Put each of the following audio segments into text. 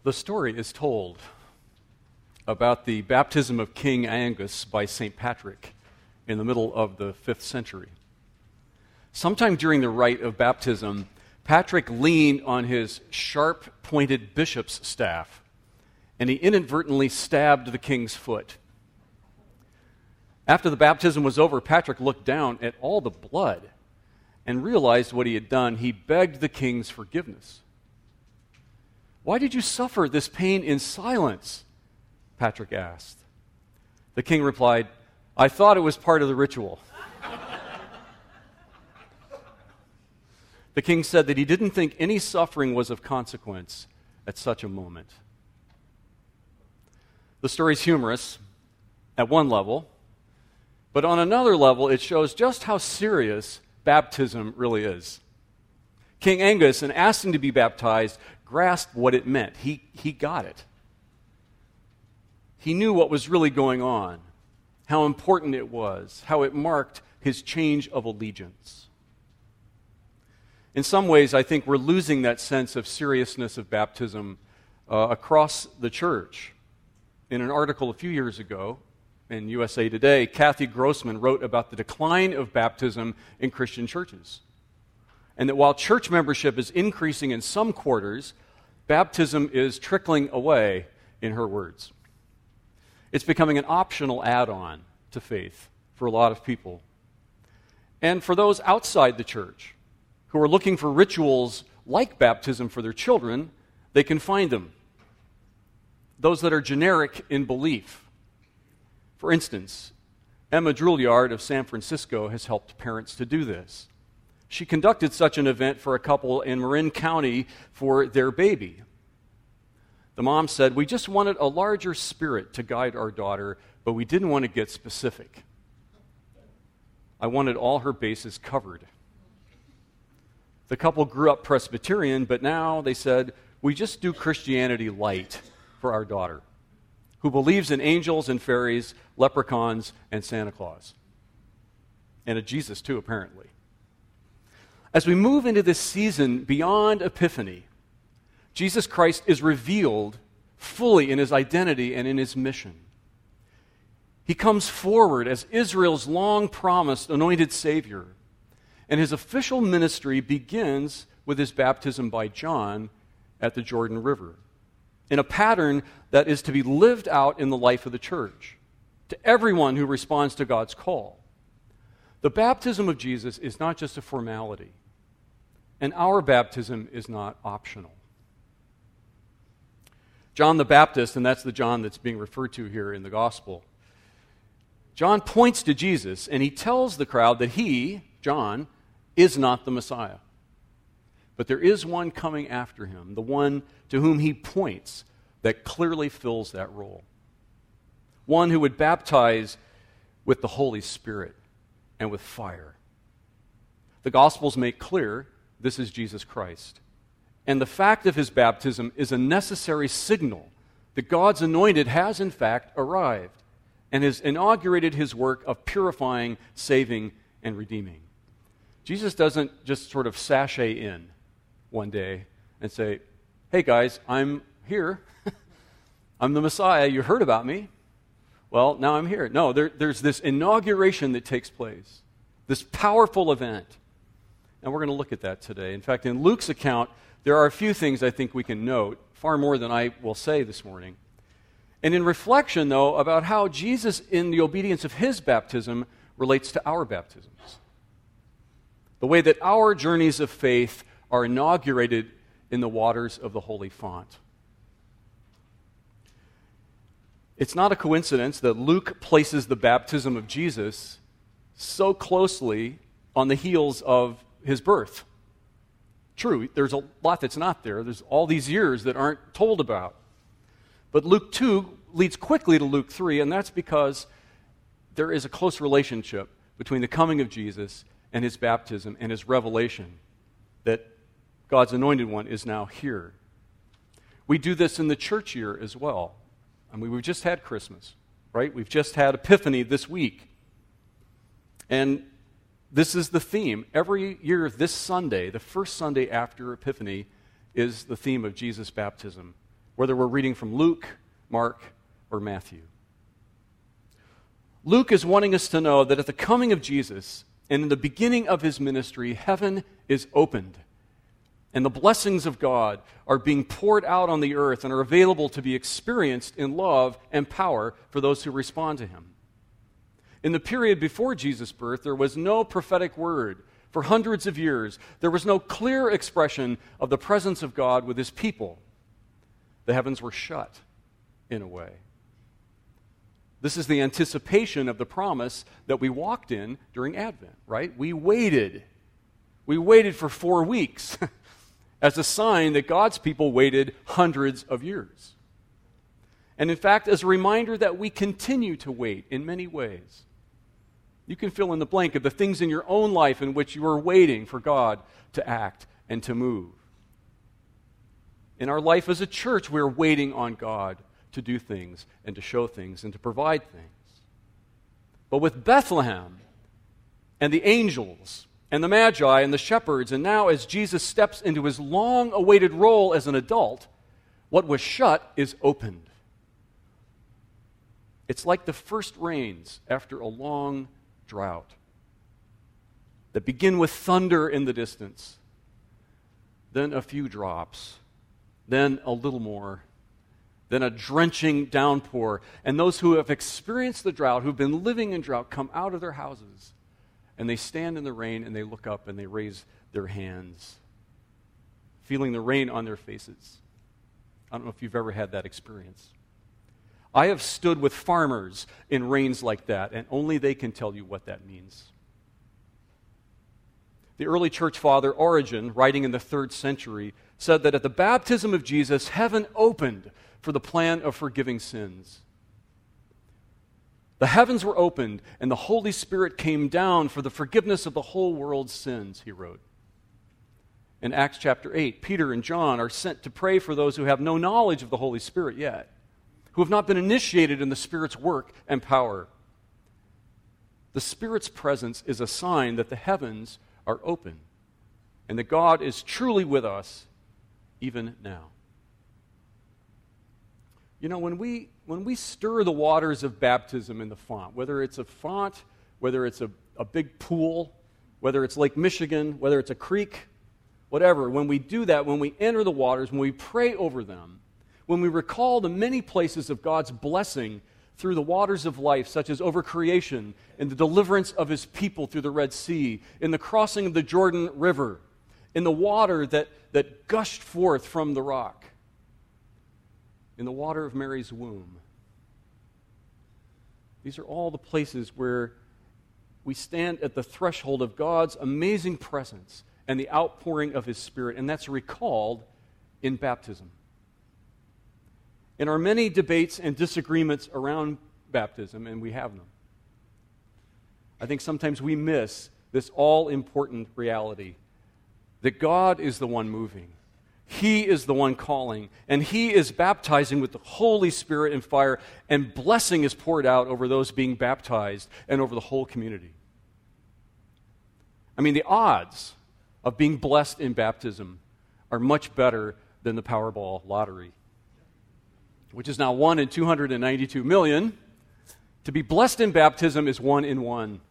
The story is told about the baptism of King Angus by St. Patrick in the middle of the 5th century. Sometime during the rite of baptism, Patrick leaned on his sharp-pointed bishop's staff, and he inadvertently stabbed the king's foot. After the baptism was over, Patrick looked down at all the blood and realized what he had done. He begged the king's forgiveness. "Why did you suffer this pain in silence?" Patrick asked. The king replied, "I thought it was part of the ritual." The king said that he didn't think any suffering was of consequence at such a moment. The story's humorous at one level, but on another level, it shows just how serious baptism really is. King Angus, in asking to be baptized, grasped what it meant. He got it. He knew what was really going on, how important it was, how it marked his change of allegiance. In some ways, I think we're losing that sense of seriousness of baptism across the church. In an article a few years ago in USA Today, Kathy Grossman wrote about the decline of baptism in Christian churches. And that while church membership is increasing in some quarters, baptism is trickling away, in her words. It's becoming an optional add-on to faith for a lot of people. And for those outside the church who are looking for rituals like baptism for their children, they can find them. Those that are generic in belief. For instance, Emma Drouillard of San Francisco has helped parents to do this. She conducted such an event for a couple in Marin County for their baby. The mom said, "We just wanted a larger spirit to guide our daughter, but we didn't want to get specific. I wanted all her bases covered." The couple grew up Presbyterian, but now they said, "We just do Christianity light for our daughter, who believes in angels and fairies, leprechauns, and Santa Claus." And a Jesus, too, apparently. As we move into this season beyond Epiphany, Jesus Christ is revealed fully in his identity and in his mission. He comes forward as Israel's long-promised anointed Savior, and his official ministry begins with his baptism by John at the Jordan River, in a pattern that is to be lived out in the life of the church, to everyone who responds to God's call. The baptism of Jesus is not just a formality, and our baptism is not optional. John the Baptist, and that's the John that's being referred to here in the gospel, John points to Jesus, and he tells the crowd that he, John, is not the Messiah. But there is one coming after him, the one to whom he points, that clearly fills that role. One who would baptize with the Holy Spirit and with fire. The Gospels make clear this is Jesus Christ. And the fact of his baptism is a necessary signal that God's anointed has in fact arrived and has inaugurated his work of purifying, saving, and redeeming. Jesus doesn't just sort of sashay in one day and say, "Hey guys, I'm here. I'm the Messiah. You heard about me. Well, now I'm here." No, there's this inauguration that takes place, this powerful event. And we're going to look at that today. In fact, in Luke's account, there are a few things I think we can note, far more than I will say this morning. And in reflection, though, about how Jesus, in the obedience of his baptism, relates to our baptisms. The way that our journeys of faith are inaugurated in the waters of the holy font. It's not a coincidence that Luke places the baptism of Jesus so closely on the heels of his birth. True, there's a lot that's not there. There's all these years that aren't told about. But Luke 2 leads quickly to Luke 3, and that's because there is a close relationship between the coming of Jesus and his baptism and his revelation that God's anointed one is now here. We do this in the church year as well. I mean, we've just had Christmas, right? We've just had Epiphany this week. And this is the theme. Every year, this Sunday, the first Sunday after Epiphany, is the theme of Jesus' baptism, whether we're reading from Luke, Mark, or Matthew. Luke is wanting us to know that at the coming of Jesus and in the beginning of his ministry, heaven is opened, and the blessings of God are being poured out on the earth and are available to be experienced in love and power for those who respond to him. In the period before Jesus' birth, there was no prophetic word. For hundreds of years, there was no clear expression of the presence of God with his people. The heavens were shut, in a way. This is the anticipation of the promise that we walked in during Advent, right? We waited. We waited for 4 weeks as a sign that God's people waited hundreds of years. And in fact, as a reminder that we continue to wait in many ways. You can fill in the blank of the things in your own life in which you are waiting for God to act and to move. In our life as a church, we're waiting on God to do things and to show things and to provide things. But with Bethlehem and the angels and the Magi and the shepherds, and now as Jesus steps into his long-awaited role as an adult, what was shut is opened. It's like the first rains after a long drought that begin with thunder in the distance, then a few drops, then a little more, then a drenching downpour. And those who have experienced the drought, who've been living in drought, come out of their houses and they stand in the rain and they look up and they raise their hands, feeling the rain on their faces. I don't know if you've ever had that experience. I have stood with farmers in rains like that, and only they can tell you what that means. The early church father Origen, writing in the 3rd century, said that at the baptism of Jesus, heaven opened for the plan of forgiving sins. The heavens were opened, and the Holy Spirit came down for the forgiveness of the whole world's sins, he wrote. In Acts chapter 8, Peter and John are sent to pray for those who have no knowledge of the Holy Spirit yet, who have not been initiated in the Spirit's work and power. The Spirit's presence is a sign that the heavens are open and that God is truly with us even now. You know, when we stir the waters of baptism in the font, whether it's a font, whether it's a big pool, whether it's Lake Michigan, whether it's a creek, whatever, when we do that, when we enter the waters, when we pray over them, when we recall the many places of God's blessing through the waters of life, such as over creation, in the deliverance of his people through the Red Sea, in the crossing of the Jordan River, in the water that gushed forth from the rock, in the water of Mary's womb. These are all the places where we stand at the threshold of God's amazing presence and the outpouring of his Spirit, and that's recalled in baptism. In our many debates and disagreements around baptism, and we have them, I think sometimes we miss this all-important reality that God is the one moving. He is the one calling, and he is baptizing with the Holy Spirit and fire, and blessing is poured out over those being baptized and over the whole community. I mean, the odds of being blessed in baptism are much better than the Powerball lottery, which is now 1 in 292 million. To be blessed in baptism is 1 in 1.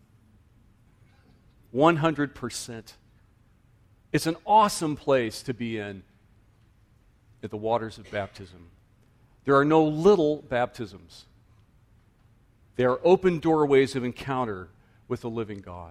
100%. It's an awesome place to be in at the waters of baptism. There are no little baptisms. They are open doorways of encounter with the living God.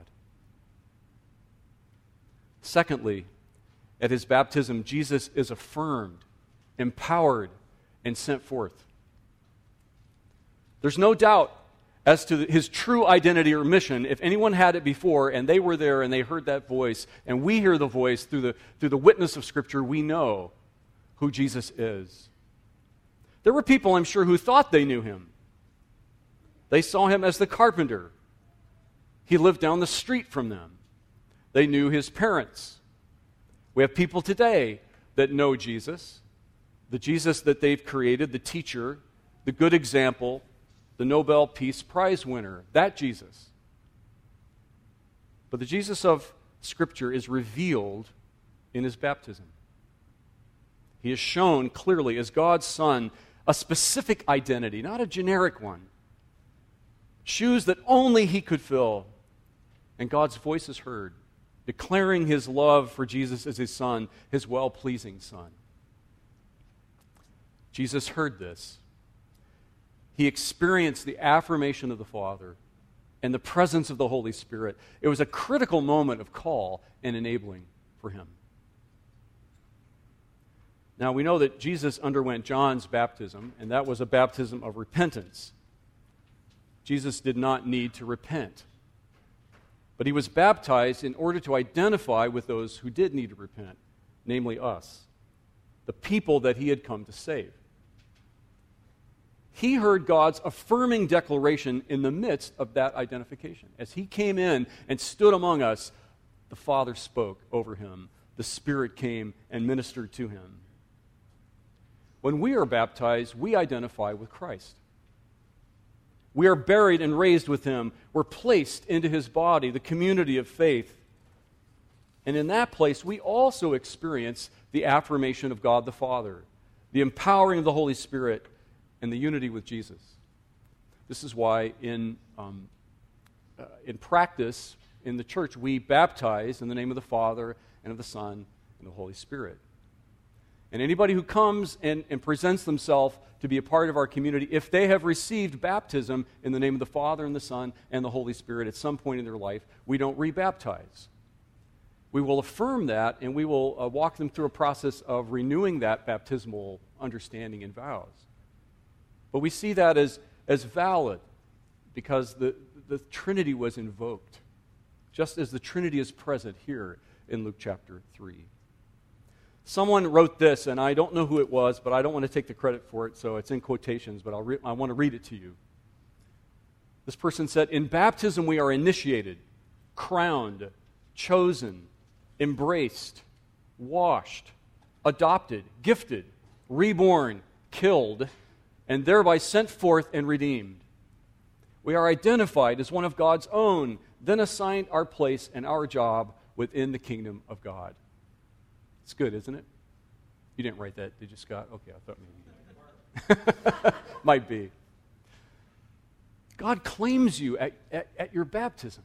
Secondly, at his baptism, Jesus is affirmed, empowered, and sent forth. There's no doubt as to his true identity or mission. If anyone had it before and they were there and they heard that voice, and we hear the voice through the witness of Scripture, we know who Jesus is. There were people, I'm sure, who thought they knew him. They saw him as the carpenter. He lived down the street from them. They knew his parents. We have people today that know Jesus, the Jesus that they've created, the teacher, the good example, the Nobel Peace Prize winner, that Jesus. But the Jesus of Scripture is revealed in his baptism. He is shown clearly as God's Son a specific identity, not a generic one. Shoes that only he could fill. And God's voice is heard, declaring his love for Jesus as his Son, his well-pleasing Son. Jesus heard this. He experienced the affirmation of the Father and the presence of the Holy Spirit. It was a critical moment of call and enabling for him. Now, we know that Jesus underwent John's baptism, and that was a baptism of repentance. Jesus did not need to repent. But he was baptized in order to identify with those who did need to repent, namely us, the people that he had come to save. He heard God's affirming declaration in the midst of that identification. As he came in and stood among us, the Father spoke over him. The Spirit came and ministered to him. When we are baptized, we identify with Christ. We are buried and raised with him. We're placed into his body, the community of faith. And in that place, we also experience the affirmation of God the Father, the empowering of the Holy Spirit, and the unity with Jesus. This is why in practice, in the church, we baptize in the name of the Father and of the Son and the Holy Spirit. And anybody who comes and presents themselves to be a part of our community, if they have received baptism in the name of the Father and the Son and the Holy Spirit at some point in their life, we don't rebaptize. We will affirm that, and we will walk them through a process of renewing that baptismal understanding and vows. But we see that as valid because the Trinity was invoked, just as the Trinity is present here in Luke chapter 3. Someone wrote this, and I don't know who it was, but I don't want to take the credit for it, so it's in quotations, but I want to read it to you. This person said, "In baptism we are initiated, crowned, chosen, embraced, washed, adopted, gifted, reborn, killed, and thereby sent forth and redeemed. We are identified as one of God's own, then assigned our place and our job within the kingdom of God." It's good, isn't it? You didn't write that, did you, Scott? Okay, I thought maybe. Might be. God claims you at your baptism.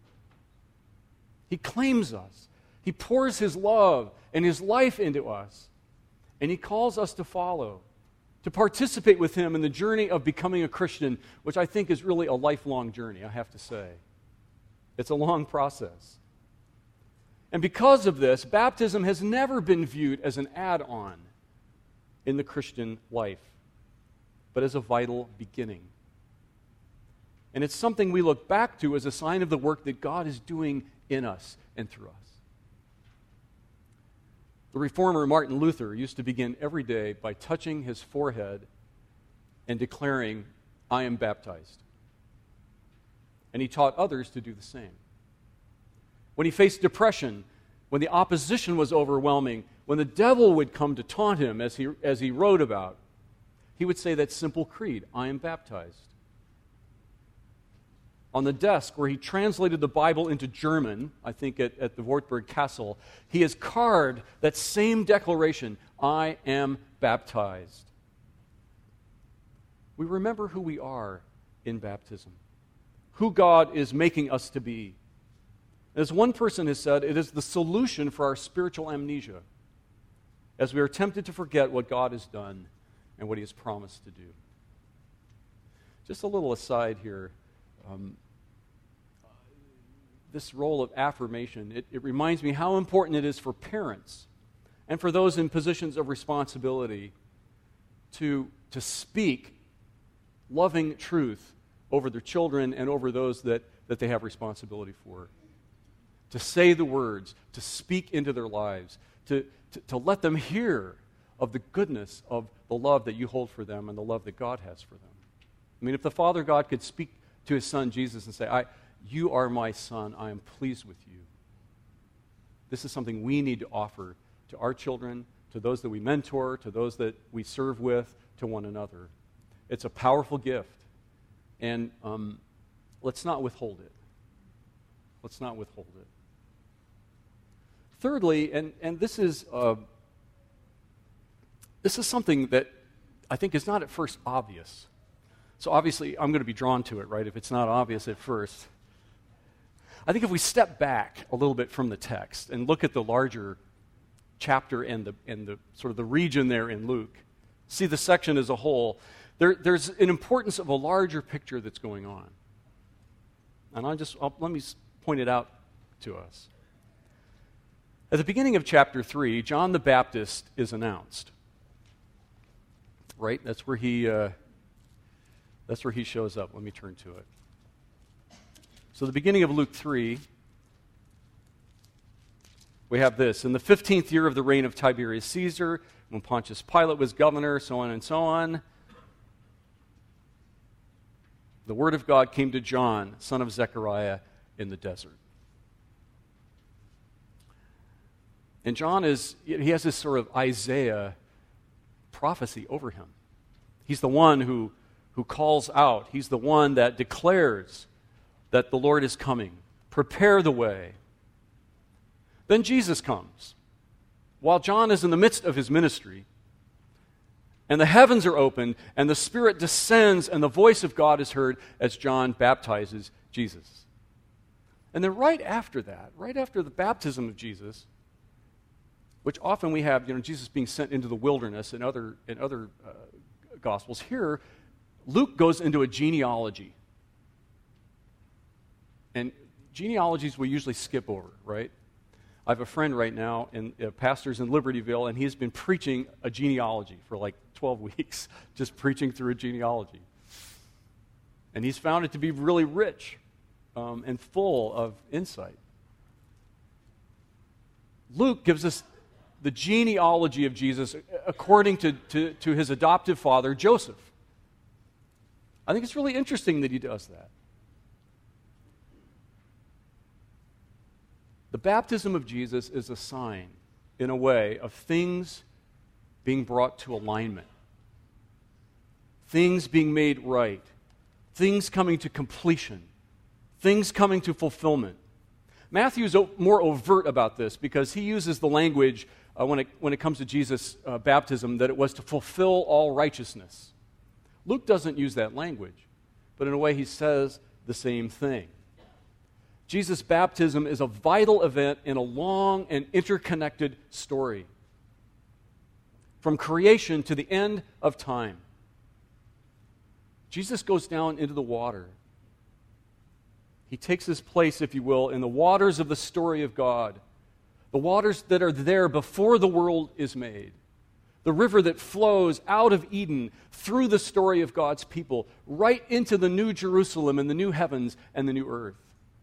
He claims us. He pours his love and his life into us. And he calls us to follow, to participate with him in the journey of becoming a Christian, which I think is really a lifelong journey, I have to say. It's a long process. And because of this, baptism has never been viewed as an add-on in the Christian life, but as a vital beginning. And it's something we look back to as a sign of the work that God is doing in us and through us. The reformer Martin Luther used to begin every day by touching his forehead and declaring, "I am baptized." And he taught others to do the same. When he faced depression, when the opposition was overwhelming, when the devil would come to taunt him, as he wrote about, he would say that simple creed, "I am baptized." On the desk where he translated the Bible into German, I think at the Wartburg Castle, he has carved that same declaration, "I am baptized." We remember who we are in baptism, who God is making us to be. As one person has said, it is the solution for our spiritual amnesia, as we are tempted to forget what God has done and what he has promised to do. Just a little aside here. This role of affirmation, it reminds me how important it is for parents and for those in positions of responsibility to speak loving truth over their children and over those that they have responsibility for. To say the words, to speak into their lives, to let them hear of the goodness of the love that you hold for them and the love that God has for them. I mean, if the Father God could speak to his Son Jesus and say, "You are my Son, I am pleased with you." This is something we need to offer to our children, to those that we mentor, to those that we serve with, to one another. It's a powerful gift, and let's not withhold it. Let's not withhold it. Thirdly, and this is This is something that I think is not at first obvious. So obviously, I'm going to be drawn to it, right, if it's not obvious at first. I think if we step back a little bit from the text and look at the larger chapter and the sort of the region there in Luke, see the section as a whole, there's an importance of a larger picture that's going on. And let me point it out to us. At the beginning of chapter 3, John the Baptist is announced. Right? That's where he shows up. Let me turn to it. So the beginning of Luke 3, we have this. In the 15th year of the reign of Tiberius Caesar, when Pontius Pilate was governor, so on and so on, the word of God came to John, son of Zechariah, in the desert. And John he has this sort of Isaiah prophecy over him. He's the one who calls out. He's the one that declares that the Lord is coming. Prepare the way. Then Jesus comes. While John is in the midst of his ministry, and the heavens are opened, and the Spirit descends, and the voice of God is heard as John baptizes Jesus. And then right after that, right after the baptism of Jesus, which often we have, Jesus being sent into the wilderness in other Gospels. Here, Luke goes into a genealogy. And genealogies we usually skip over, right? I have a friend right now, pastors in Libertyville, and he's been preaching a genealogy for like 12 weeks, just preaching through a genealogy. And he's found it to be really rich and full of insight. Luke gives us the genealogy of Jesus according to his adoptive father, Joseph. I think it's really interesting that he does that. The baptism of Jesus is a sign, in a way, of things being brought to alignment, things being made right, things coming to completion, things coming to fulfillment. Matthew's more overt about this because he uses the language when it comes to Jesus' baptism that it was to fulfill all righteousness. Luke doesn't use that language, but in a way he says the same thing. Jesus' baptism is a vital event in a long and interconnected story, from creation to the end of time. Jesus goes down into the water. He takes his place, if you will, in the waters of the story of God, the waters that are there before the world is made, the river that flows out of Eden through the story of God's people, right into the new Jerusalem and the new heavens and the new earth.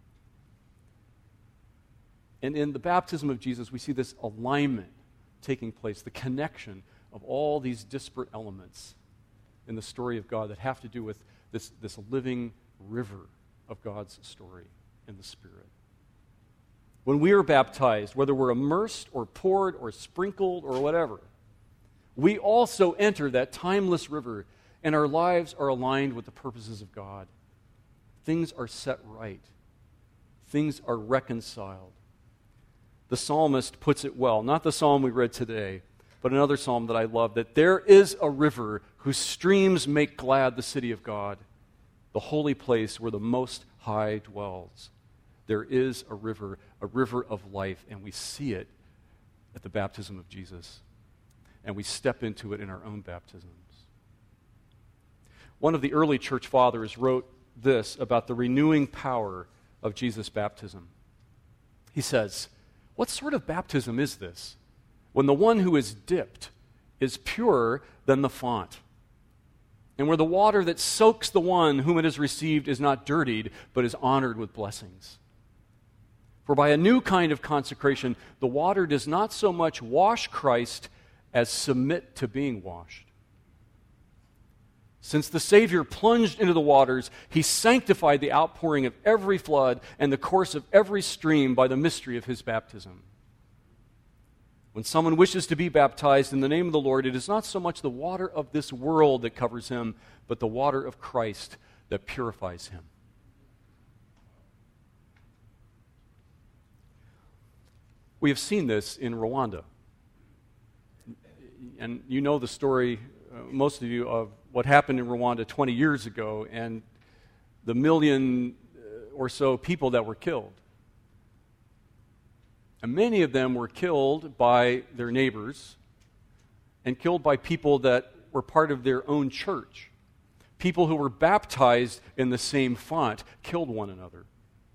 And in the baptism of Jesus, we see this alignment taking place, the connection of all these disparate elements in the story of God that have to do with this living river of God's story in the Spirit. When we are baptized, whether we're immersed or poured or sprinkled or whatever, we also enter that timeless river, and our lives are aligned with the purposes of God. Things are set right. Things are reconciled. The psalmist puts it well, not the psalm we read today, but another psalm that I love, that there is a river whose streams make glad the city of God, the holy place where the Most High dwells. There is a river of life, and we see it at the baptism of Jesus, and we step into it in our own baptisms. One of the early church fathers wrote this about the renewing power of Jesus' baptism. He says, "What sort of baptism is this, when the one who is dipped is purer than the font, and where the water that soaks the one whom it has received is not dirtied, but is honored with blessings? For by a new kind of consecration, the water does not so much wash Christ as submit to being washed. Since the Savior plunged into the waters, he sanctified the outpouring of every flood and the course of every stream by the mystery of his baptism. When someone wishes to be baptized in the name of the Lord, it is not so much the water of this world that covers him, but the water of Christ that purifies him." We have seen this in Rwanda. and you know the story, most of you, of what happened in Rwanda 20 years ago and the million or so people that were killed. And many of them were killed by their neighbors and killed by people that were part of their own church. People who were baptized in the same font killed one another.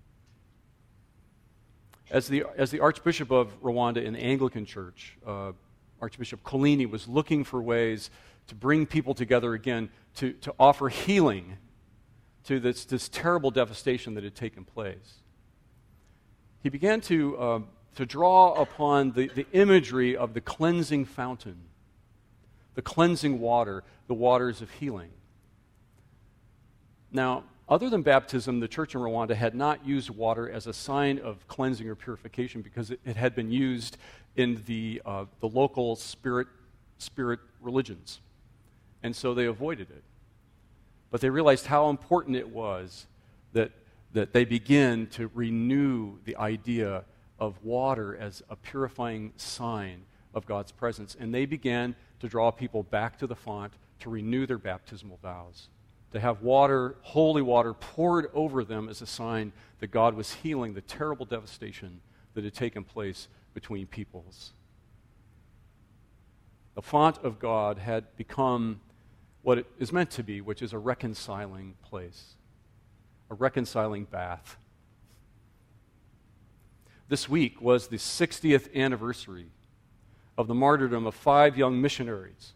As the Archbishop of Rwanda in the Anglican Church, Archbishop Kolini, was looking for ways to bring people together again, to offer healing to this terrible devastation that had taken place, he began to draw upon the imagery of the cleansing fountain, the cleansing water, the waters of healing. Now, other than baptism, the church in Rwanda had not used water as a sign of cleansing or purification because it had been used in the local spirit religions. And so they avoided it. But they realized how important it was that they begin to renew the idea of water as a purifying sign of God's presence. And they began to draw people back to the font to renew their baptismal vows, to have water, holy water, poured over them as a sign that God was healing the terrible devastation that had taken place between peoples. The font of God had become what it is meant to be, which is a reconciling place, a reconciling bath. This week was the 60th anniversary of the martyrdom of 5 young missionaries.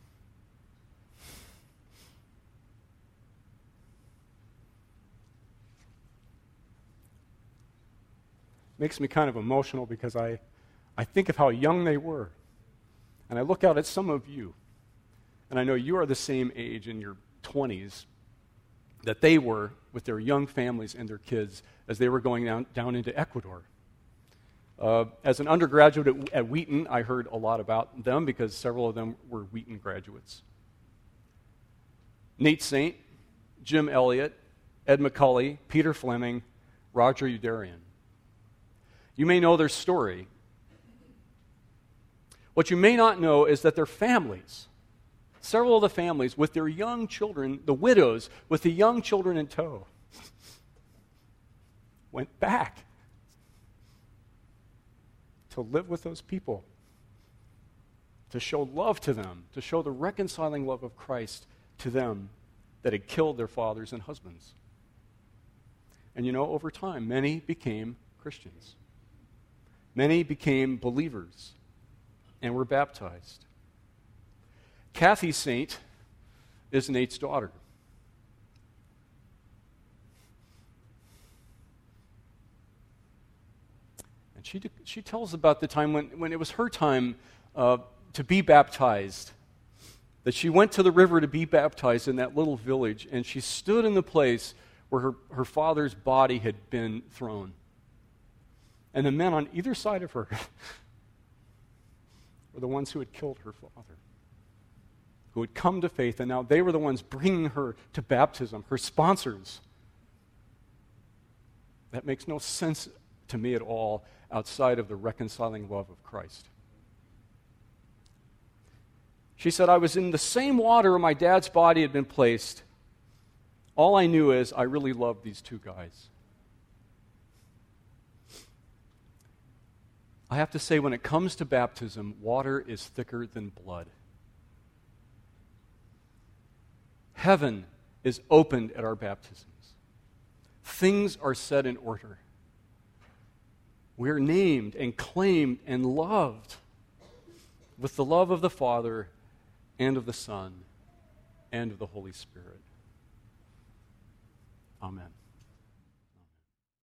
Makes me kind of emotional because I think of how young they were. And I look out at some of you, and I know you are the same age in your 20s that they were with their young families and their kids as they were going down into Ecuador. As an undergraduate at Wheaton, I heard a lot about them because several of them were Wheaton graduates. Nate Saint, Jim Elliott, Ed McCulley, Peter Fleming, Roger Udarian. You may know their story. What you may not know is that their families, several of the families with their young children, the widows with the young children in tow, went back to live with those people, to show love to them, to show the reconciling love of Christ to them that had killed their fathers and husbands. And you know, over time, many became Christians. Many became believers and were baptized. Kathy Saint is Nate's daughter. And she tells about the time when it was her time to be baptized, that she went to the river to be baptized in that little village, and she stood in the place where her father's body had been thrown. And the men on either side of her were the ones who had killed her father, who had come to faith, and now they were the ones bringing her to baptism, her sponsors. That makes no sense to me at all outside of the reconciling love of Christ. She said, I was in the same water where my dad's body had been placed. All I knew is I really loved these 2 guys. I have to say, when it comes to baptism, water is thicker than blood. Heaven is opened at our baptisms. Things are set in order. We're named and claimed and loved with the love of the Father and of the Son and of the Holy Spirit. Amen.